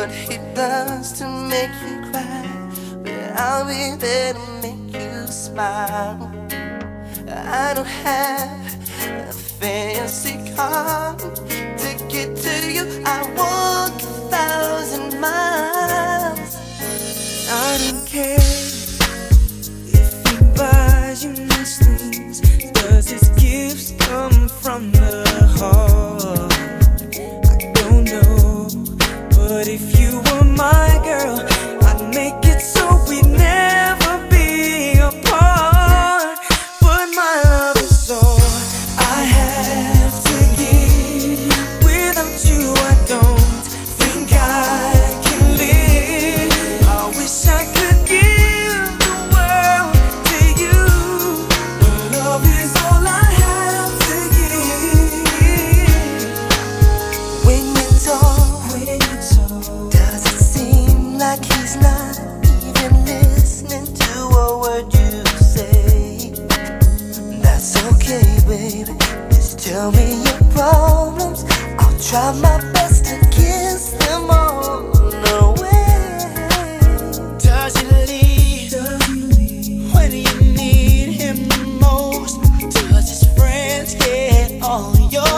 what he does to make you cry, but I'll be there to make you smile. I don't have a fancy car to get to you. I walk 1,000 miles. I don't care if he buys you nice things. Does his gifts come from the heart? I don't know, but if you were my girl, I'd make it so we'd never be apart. But my love is all I have to give. Without you I don't think I can live. I wish I could give the world to you, but love is all I have to give. When you talk, does it seem like he's not even listening to a word you say? That's okay, baby, just tell me your problems. I'll try my best to kiss them all away. Does he leave when you need him the most? Does his friends get all your